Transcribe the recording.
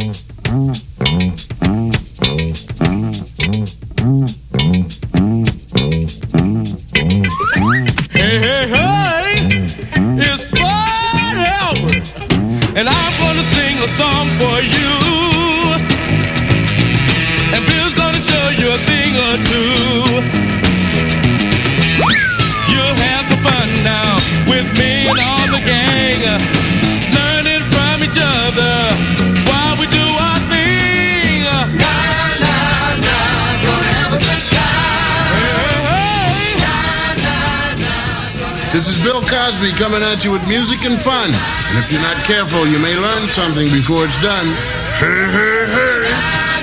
Hey, hey, hey, it's Fred Albert, and I'm gonna sing a song for you. And Bill's gonna show you a thing or two. You'll have some fun now with me and all the gang, learning from each other while we do our thing. Na, na, na, gonna have a good time. Hey, hey. This is Bill Cosby coming at you with music and fun. And if you're not careful, you may learn something before it's done. Hey, hey, hey.